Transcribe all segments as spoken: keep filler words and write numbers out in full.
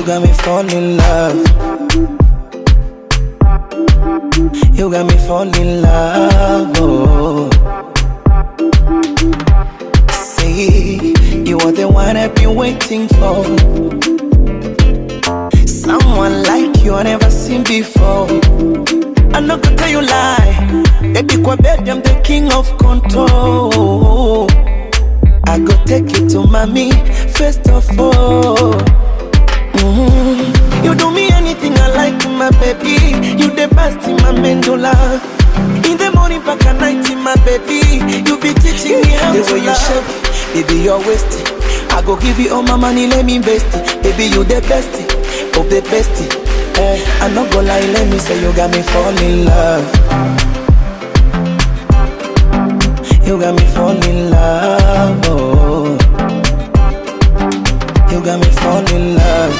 You got me falling in love. You got me falling in love. Oh. Say you are the one I've been waiting for. Someone like you I never seen before. I'm not gonna tell you lie. Baby, kwa bed, I'm the king of control. I go take you to mommy, first of all. Mm-hmm. You do me anything I like, my baby. You the best in my medulla. In the morning, back at night, my baby. You be teaching me how the to way love. You shape, baby, you're wasted. I go give you all my money, let me invest it. Baby, you the best of the best. Eh, I'm not gonna lie, let me say you got me falling in love. You got me falling in love, oh. You got me falling in love.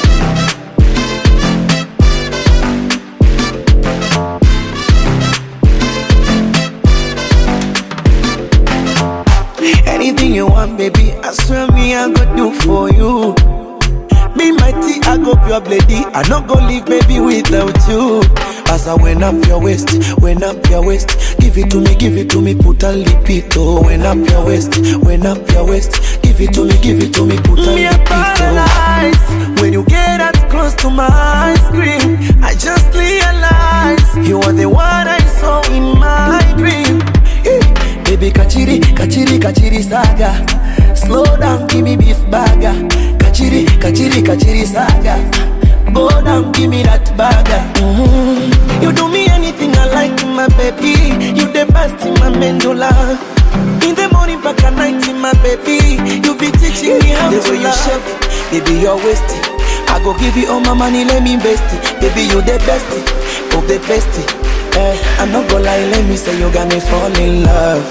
Anything you want, baby, I swear me I go do for you. Be my tea, I go pure bloody. I not go leave, baby, without you. As I went up your waist, went up your waist. Give it to me, give it to me, put a lipito. Went up your waist, went up your waist. Give it to me, give it to me, put a me lipito. When you get that close to my screen, I just realize you are the one I saw in my dream. Hey, baby, kachiri, kachiri, kachiri saga. Slow down, give me beef burger. Kachiri, kachiri, kachiri saga. Go down, give me that burger. Mm-hmm. You do me anything I like, my baby. You the best in my medulla. In the morning, back at night, my baby. You be teaching me how the to way love. You shape, baby, you're wasted. I go give you all my money, let me invest it. Baby, you the best of the best. Eh, I'm not gonna lie, let me say you got me falling in love.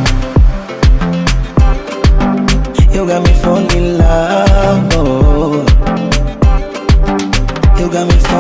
You got me falling in love, oh. You got me falling